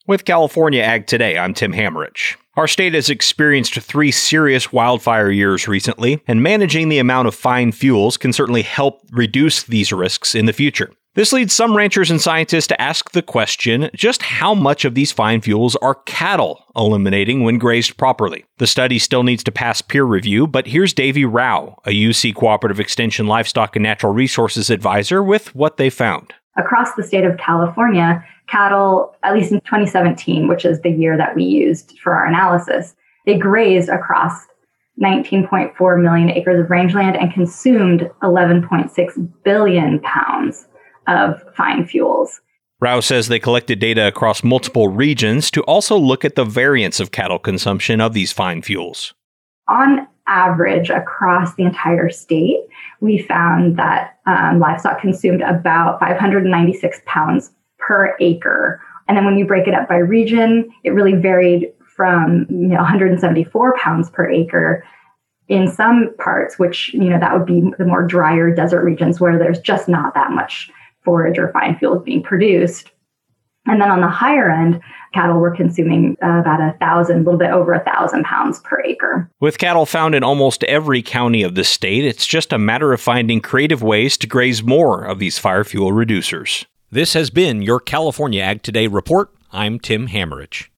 With California Ag Today, I'm Tim Hammerich. Our state has experienced 3 serious wildfire years recently, and managing the amount of fine fuels can certainly help reduce these risks in the future. This leads some ranchers and scientists to ask the question, just how much of these fine fuels are cattle eliminating when grazed properly? The study still needs to pass peer review, but here's Davey Rao, a UC Cooperative Extension Livestock and Natural Resources Advisor, with what they found. Across the state of California, cattle, at least in 2017, which is the year that we used for our analysis, they grazed across 19.4 million acres of rangeland and consumed 11.6 billion pounds of fine fuels. Rao says they collected data across multiple regions to also look at the variance of cattle consumption of these fine fuels. On average, across the entire state, we found that livestock consumed about 596 pounds per acre. And then when you break it up by region, it really varied from 174 pounds per acre in some parts, which, that would be the more drier desert regions where there's just not that much forage or fine fuels being produced. And then on the higher end, cattle were consuming about a little bit over 1,000 pounds per acre. With cattle found in almost every county of the state, it's just a matter of finding creative ways to graze more of these fire fuel reducers. This has been your California Ag Today report. I'm Tim Hammerich.